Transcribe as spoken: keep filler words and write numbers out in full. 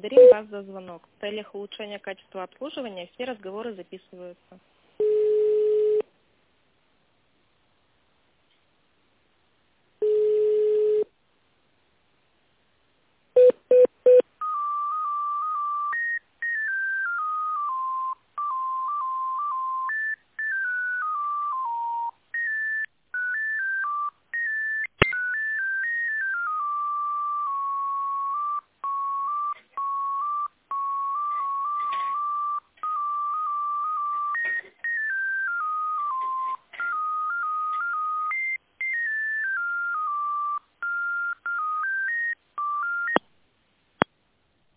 Благодарим вас за звонок. В целях улучшения качества обслуживания все разговоры записываются.